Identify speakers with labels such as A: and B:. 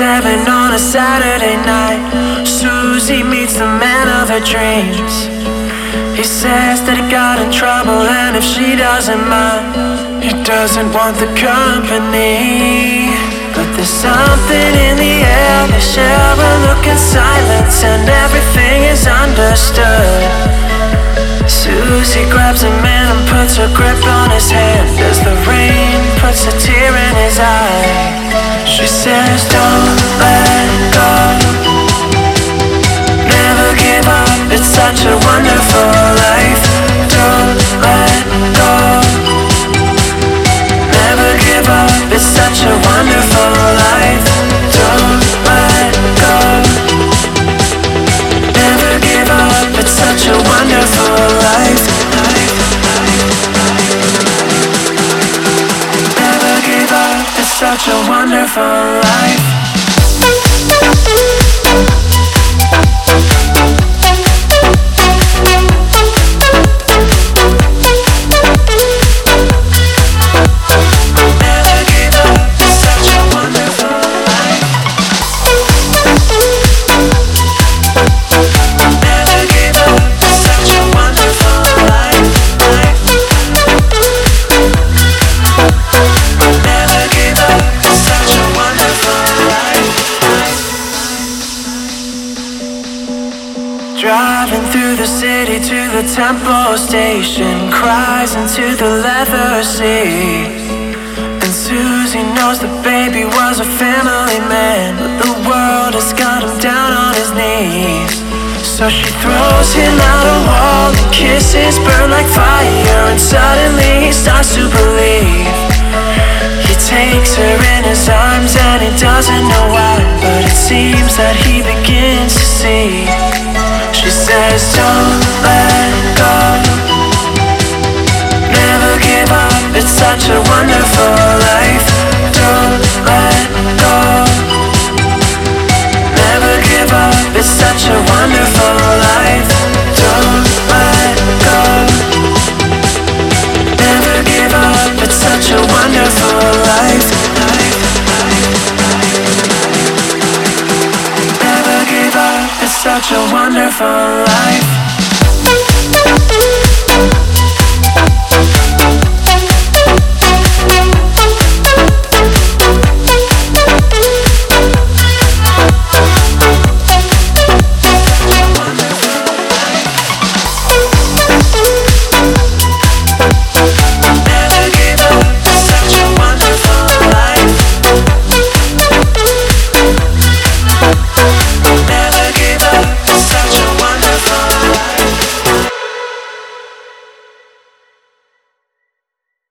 A: 7 on a Saturday night. Susie meets the man of her dreams. He says that he got in trouble, and if she doesn't mind, he doesn't want the company. But there's something in the air. They share a look in silence, and everything is understood. Susie grabs him in and puts her grip on his hand as the rain puts a tear in his eye. She says, don't let go, never give up, it's such a wonderful life. Don't let go, never give up, it's such a wonderful life. Don't let go, never give up, it's such a wonderful life. Never give up, it's such a wonderful life. Driving through the city to the Temple Station, cries into the leather seat. And Susie knows the baby was a family man, but the world has got him down on his knees. So she throws him out a wall, the kisses burn like fire, and suddenly he starts to believe. He takes her in his arms and he doesn't know why, but it seems that he begins to see. She says, don't let go, never give up, it's such a wonderful